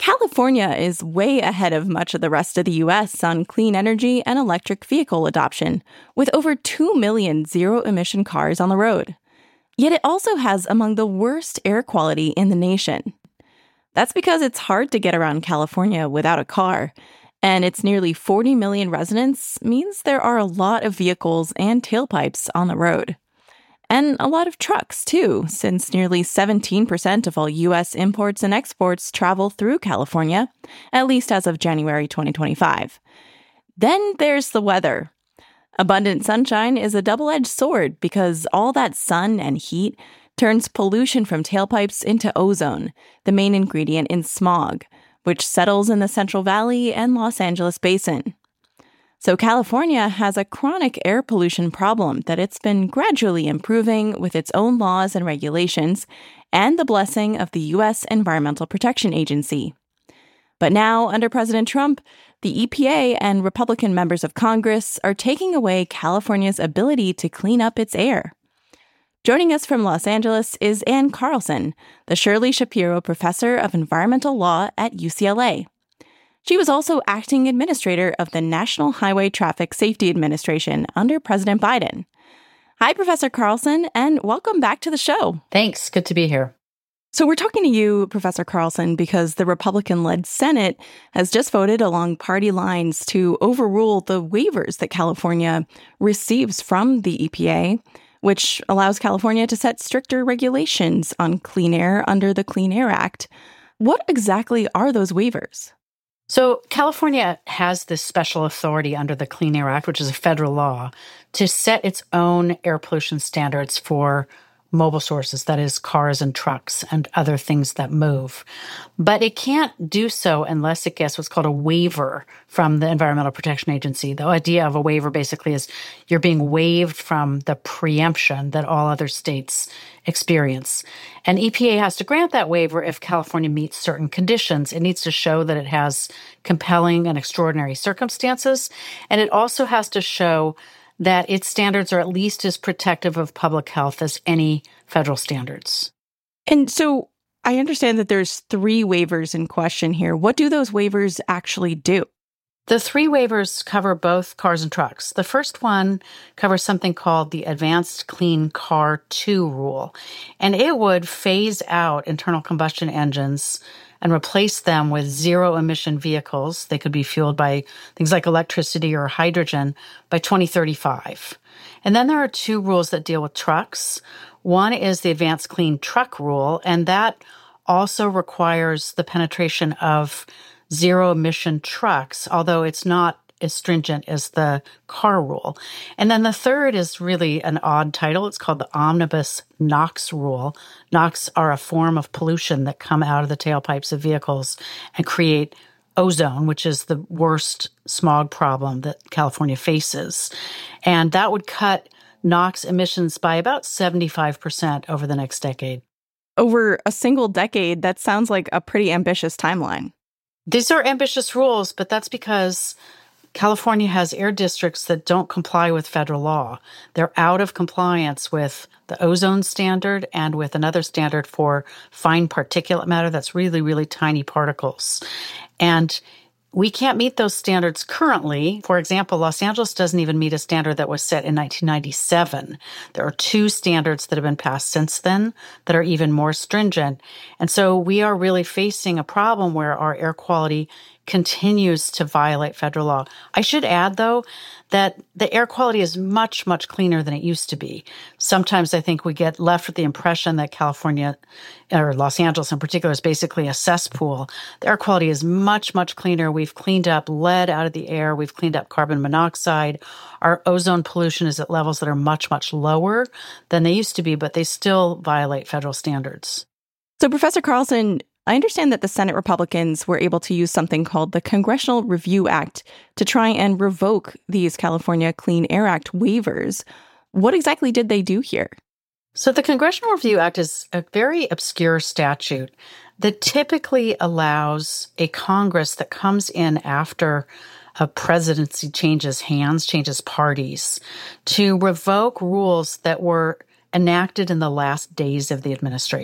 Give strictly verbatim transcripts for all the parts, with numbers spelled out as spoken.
California is way ahead of much of the rest of the U S on clean energy and electric vehicle adoption, with over two million zero-emission cars on the road. Yet it also has among the worst air quality in the nation. That's because it's hard to get around California without a car, and its nearly forty million residents means there are a lot of vehicles and tailpipes on the road. And a lot of trucks, too, since nearly seventeen percent of all U S imports and exports travel through California, at least as of January twenty twenty-five. Then there's the weather. Abundant sunshine is a double-edged sword because all that sun and heat turns pollution from tailpipes into ozone, the main ingredient in smog, which settles in the Central Valley and Los Angeles basin. So California has a chronic air pollution problem that it's been gradually improving with its own laws and regulations and the blessing of the U S Environmental Protection Agency. But now, under President Trump, the E P A and Republican members of Congress are taking away California's ability to clean up its air. Joining us from Los Angeles is Ann Carlson, the Shirley Shapiro Professor of Environmental Law at U C L A. She was also acting administrator of the National Highway Traffic Safety Administration under President Biden. Hi, Professor Carlson, and welcome back to the show. Thanks. Good to be here. So we're talking to you, Professor Carlson, because the Republican-led Senate has just voted along party lines to overrule the waivers that California receives from the E P A, which allows California to set stricter regulations on clean air under the Clean Air Act. What exactly are those waivers? So California has this special authority under the Clean Air Act, which is a federal law, to set its own air pollution standards for mobile sources, that is, cars and trucks and other things that move. But it can't do so unless it gets what's called a waiver from the Environmental Protection Agency. The idea of a waiver basically is you're being waived from the preemption that all other states experience. And E P A has to grant that waiver if California meets certain conditions. It needs to show that it has compelling and extraordinary circumstances, and it also has to show that its standards are at least as protective of public health as any federal standards. And so I understand that there's three waivers in question here. What do those waivers actually do? The three waivers cover both cars and trucks. The first one covers something called the Advanced Clean Car two rule, and it would phase out internal combustion engines and replace them with zero-emission vehicles. They could be fueled by things like electricity or hydrogen by twenty thirty-five. And then there are two rules that deal with trucks. One is the Advanced Clean Truck rule, and that also requires the penetration of zero-emission trucks, although it's not as stringent as the car rule. And then the third is really an odd title. It's called the Omnibus NOx rule. NOx are a form of pollution that come out of the tailpipes of vehicles and create ozone, which is the worst smog problem that California faces. And that would cut NOx emissions by about seventy-five percent over the next decade. Over a single decade, that sounds like a pretty ambitious timeline. These are ambitious rules, but that's because California has air districts that don't comply with federal law. They're out of compliance with the ozone standard and with another standard for fine particulate matter that's really, really tiny particles. And we can't meet those standards currently. For example, Los Angeles doesn't even meet a standard that was set in nineteen ninety-seven. There are two standards that have been passed since then that are even more stringent. And so we are really facing a problem where our air quality continues to violate federal law. I should add, though, that the air quality is much, much cleaner than it used to be. Sometimes I think we get left with the impression that California, or Los Angeles in particular, is basically a cesspool. The air quality is much, much cleaner. We've cleaned up lead out of the air. We've cleaned up carbon monoxide. Our ozone pollution is at levels that are much, much lower than they used to be, but they still violate federal standards. So, Professor Carlson, I understand that the Senate Republicans were able to use something called the Congressional Review Act to try and revoke these California Clean Air Act waivers. What exactly did they do here? So the Congressional Review Act is a very obscure statute that typically allows a Congress that comes in after a presidency changes hands, changes parties, to revoke rules that were enacted in the last days of the administration.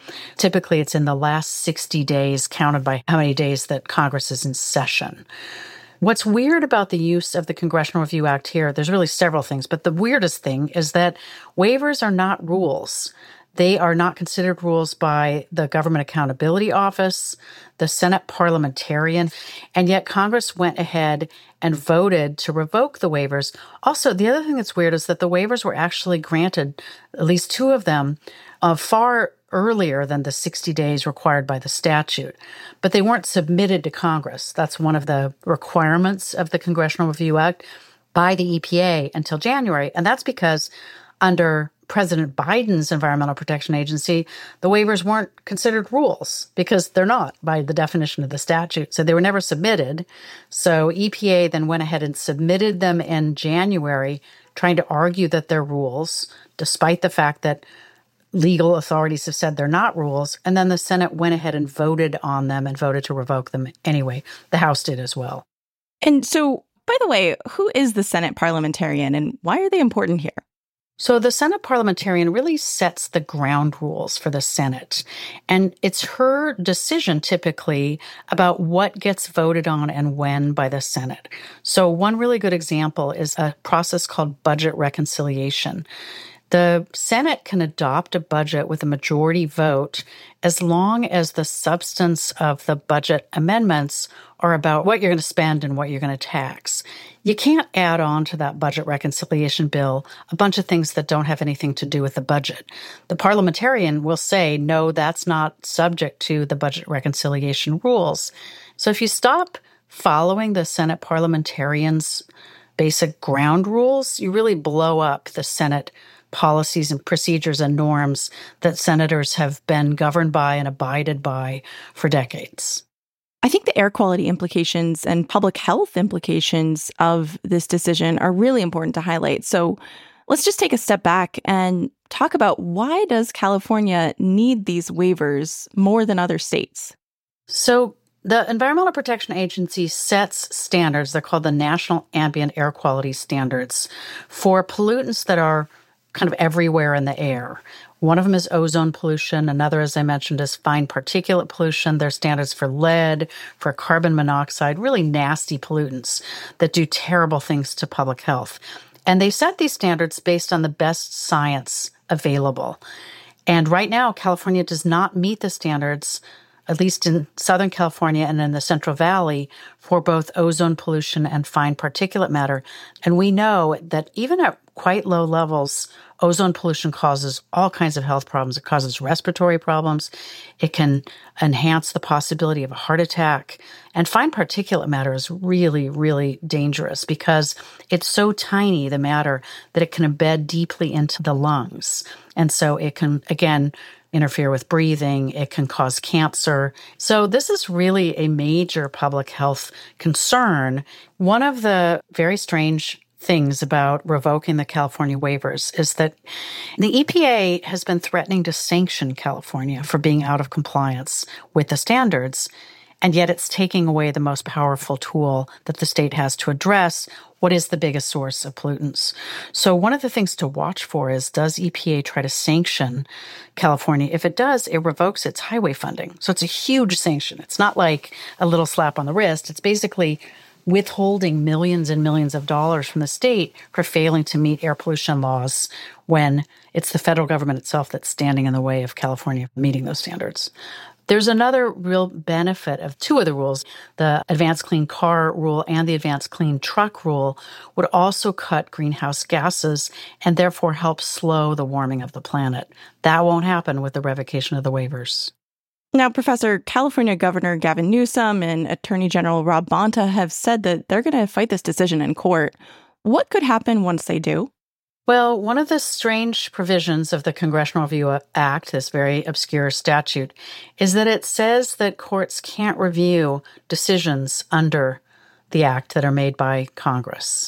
Typically, it's in the last sixty days, counted by how many days that Congress is in session. What's weird about the use of the Congressional Review Act here, there's really several things, but the weirdest thing is that waivers are not rules. They are not considered rules by the Government Accountability Office, the Senate parliamentarian, and yet Congress went ahead and voted to revoke the waivers. Also, the other thing that's weird is that the waivers were actually granted, at least two of them, uh, far earlier than the sixty days required by the statute, but they weren't submitted to Congress. That's one of the requirements of the Congressional Review Act by the E P A until January, and that's because under President Biden's Environmental Protection Agency, the waivers weren't considered rules because they're not by the definition of the statute. So they were never submitted. So E P A then went ahead and submitted them in January, trying to argue that they're rules, despite the fact that legal authorities have said they're not rules. And then the Senate went ahead and voted on them and voted to revoke them anyway. The House did as well. And so, by the way, who is the Senate parliamentarian and why are they important here? So the Senate parliamentarian really sets the ground rules for the Senate. And it's her decision typically about what gets voted on and when by the Senate. So one really good example is a process called budget reconciliation. The Senate can adopt a budget with a majority vote as long as the substance of the budget amendments are about what you're going to spend and what you're going to tax. You can't add on to that budget reconciliation bill a bunch of things that don't have anything to do with the budget. The parliamentarian will say, no, that's not subject to the budget reconciliation rules. So if you stop following the Senate parliamentarians' basic ground rules, you really blow up the Senate policies and procedures and norms that senators have been governed by and abided by for decades. I think the air quality implications and public health implications of this decision are really important to highlight. So let's just take a step back and talk about why does California need these waivers more than other states? So the Environmental Protection Agency sets standards. They're called the National Ambient Air Quality Standards for pollutants that are kind of everywhere in the air. One of them is ozone pollution. Another, as I mentioned, is fine particulate pollution. There's standards for lead, for carbon monoxide, really nasty pollutants that do terrible things to public health. And they set these standards based on the best science available. And right now, California does not meet the standards, at least in Southern California and in the Central Valley, for both ozone pollution and fine particulate matter. And we know that even at quite low levels, ozone pollution causes all kinds of health problems. It causes respiratory problems. It can enhance the possibility of a heart attack. And fine particulate matter is really, really dangerous because it's so tiny, the matter, that it can embed deeply into the lungs. And so it can, again, interfere with breathing. It can cause cancer. So this is really a major public health concern. One of the very strange things about revoking the California waivers is that the E P A has been threatening to sanction California for being out of compliance with the standards, and yet it's taking away the most powerful tool that the state has to address what is the biggest source of pollutants. So one of the things to watch for is, does E P A try to sanction California? If it does, it revokes its highway funding. So it's a huge sanction. It's not like a little slap on the wrist. It's basically withholding millions and millions of dollars from the state for failing to meet air pollution laws when it's the federal government itself that's standing in the way of California meeting those standards. There's another real benefit of two of the rules. The Advanced Clean Car Rule and the Advanced Clean Truck Rule would also cut greenhouse gases and therefore help slow the warming of the planet. That won't happen with the revocation of the waivers. Now, Professor, California Governor Gavin Newsom and Attorney General Rob Bonta have said that they're going to fight this decision in court. What could happen once they do? Well, one of the strange provisions of the Congressional Review Act, this very obscure statute, is that it says that courts can't review decisions under the act that are made by Congress.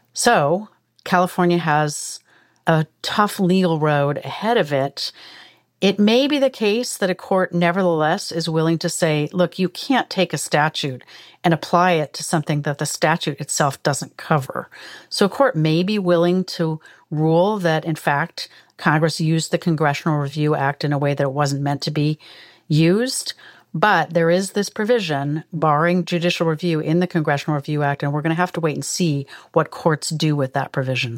So California has a tough legal road ahead of it. It may be the case that a court nevertheless is willing to say, look, you can't take a statute and apply it to something that the statute itself doesn't cover. So a court may be willing to rule that, in fact, Congress used the Congressional Review Act in a way that it wasn't meant to be used. But there is this provision barring judicial review in the Congressional Review Act, and we're going to have to wait and see what courts do with that provision.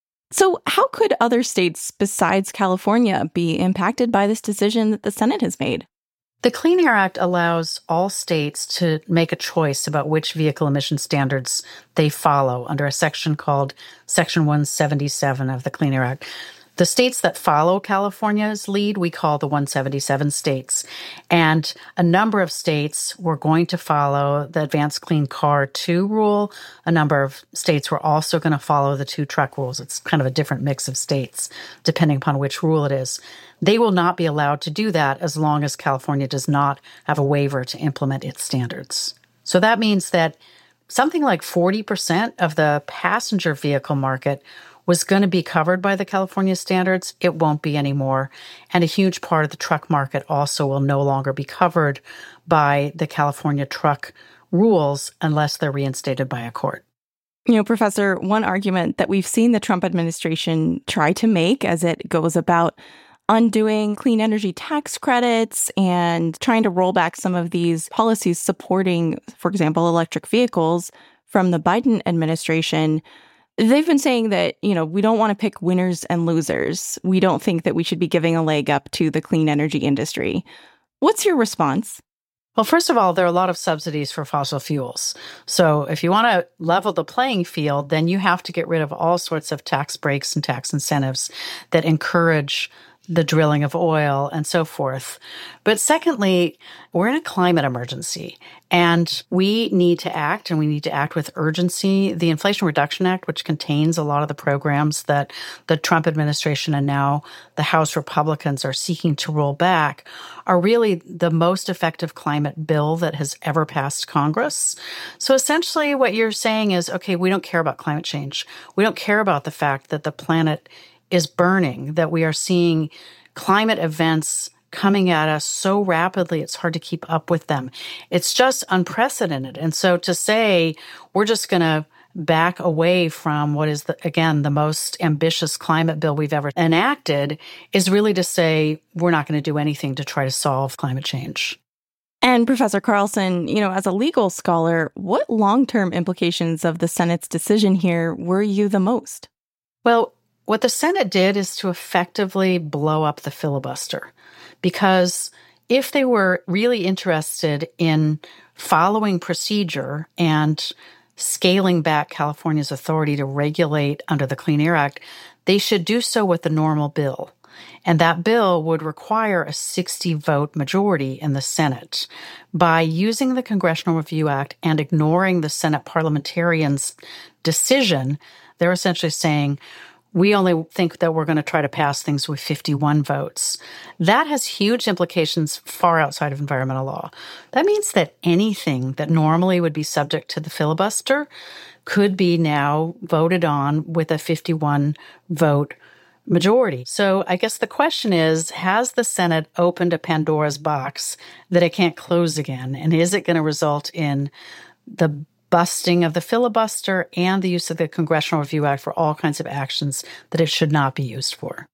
So how could other states besides California be impacted by this decision that the Senate has made? The Clean Air Act allows all states to make a choice about which vehicle emission standards they follow under a section called Section one seventy-seven of the Clean Air Act. The states that follow California's lead, we call the one seventy-seven states. And a number of states were going to follow the Advanced Clean Car two rule. A number of states were also going to follow the two truck rules. It's kind of a different mix of states, depending upon which rule it is. They will not be allowed to do that as long as California does not have a waiver to implement its standards. So that means that something like forty percent of the passenger vehicle market was going to be covered by the California standards. It won't be anymore. And a huge part of the truck market also will no longer be covered by the California truck rules unless they're reinstated by a court. You know, Professor, one argument that we've seen the Trump administration try to make as it goes about undoing clean energy tax credits and trying to roll back some of these policies supporting, for example, electric vehicles from the Biden administration. They've been saying that, you know, we don't want to pick winners and losers. We don't think that we should be giving a leg up to the clean energy industry. What's your response? Well, first of all, there are a lot of subsidies for fossil fuels. So if you want to level the playing field, then you have to get rid of all sorts of tax breaks and tax incentives that encourage the drilling of oil and so forth. But secondly, we're in a climate emergency and we need to act, and we need to act with urgency. The Inflation Reduction Act, which contains a lot of the programs that the Trump administration and now the House Republicans are seeking to roll back, are really the most effective climate bill that has ever passed Congress. So essentially what you're saying is, okay, we don't care about climate change. We don't care about the fact that the planet is burning, that we are seeing climate events coming at us so rapidly, it's hard to keep up with them. It's just unprecedented. And so to say we're just going to back away from what is, the, again, the most ambitious climate bill we've ever enacted is really to say we're not going to do anything to try to solve climate change. And Professor Carlson, you know, as a legal scholar, what long-term implications of the Senate's decision here worry you the most? Well, what the Senate did is to effectively blow up the filibuster, because if they were really interested in following procedure and scaling back California's authority to regulate under the Clean Air Act, they should do so with the normal bill. And that bill would require a sixty-vote majority in the Senate. By using the Congressional Review Act and ignoring the Senate parliamentarians' decision, they're essentially saying, we only think that we're going to try to pass things with fifty-one votes. That has huge implications far outside of environmental law. That means that anything that normally would be subject to the filibuster could be now voted on with a fifty-one vote majority. So I guess the question is, has the Senate opened a Pandora's box that it can't close again? And is it going to result in the busting of the filibuster and the use of the Congressional Review Act for all kinds of actions that it should not be used for?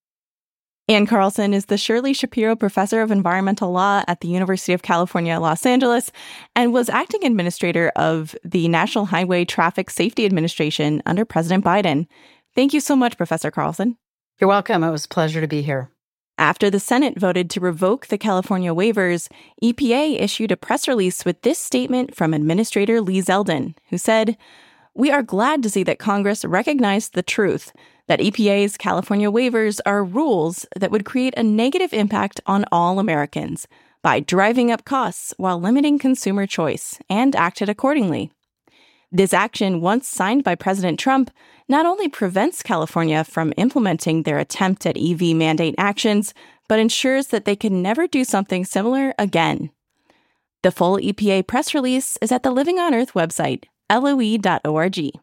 Ann Carlson is the Shirley Shapiro Professor of Environmental Law at the University of California, Los Angeles, and was acting administrator of the National Highway Traffic Safety Administration under President Biden. Thank you so much, Professor Carlson. You're welcome. It was a pleasure to be here. After the Senate voted to revoke the California waivers, E P A issued a press release with this statement from Administrator Lee Zeldin, who said, "We are glad to see that Congress recognized the truth that E P A's California waivers are rules that would create a negative impact on all Americans by driving up costs while limiting consumer choice, and acted accordingly. This action, once signed by President Trump, not only prevents California from implementing their attempt at E V mandate actions, but ensures that they can never do something similar again." The full E P A press release is at the Living on Earth website, L O E dot org.